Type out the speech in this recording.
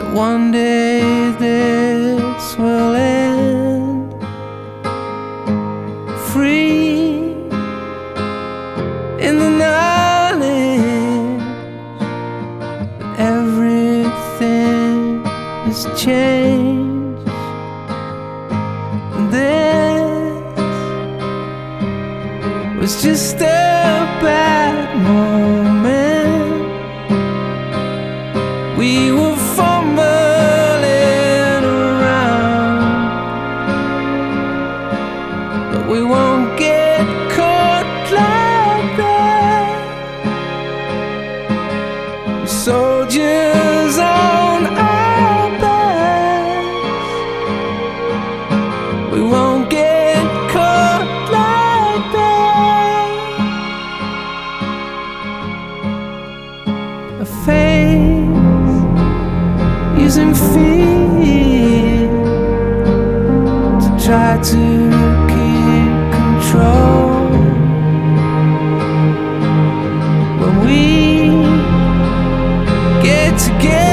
one day this will end. Free in the knowledge that everything has changed. And this was just a bad moment. We were fumbling around, but we won't get caught like that. Soldiers on our backs, we won't get caught like that. A face using fear to try to keep control. When we get together,